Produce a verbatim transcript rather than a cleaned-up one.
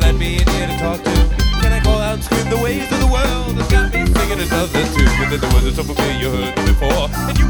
let me in here to talk to? Can I call out and scream the ways of the world that's got me singing another tune? But then there was a song you heard before, and you